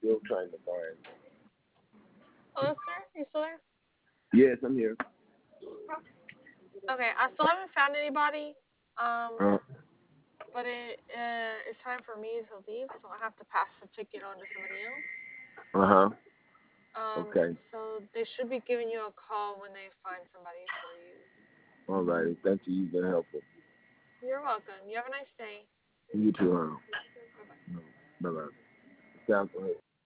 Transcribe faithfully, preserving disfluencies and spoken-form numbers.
still trying to find. Hello, sir. You still there? Yes, I'm here. Okay, I still haven't found anybody. Um, Uh but it uh, it's time for me to leave, so I have to pass the ticket on to somebody else. huh. Um, Okay. so they should be giving you a call when they find somebody for you. All righty. Thank you. You've been helpful. You're welcome. You have a nice day. You too, huh? Bye bye. No. Bye bye. Sounds good.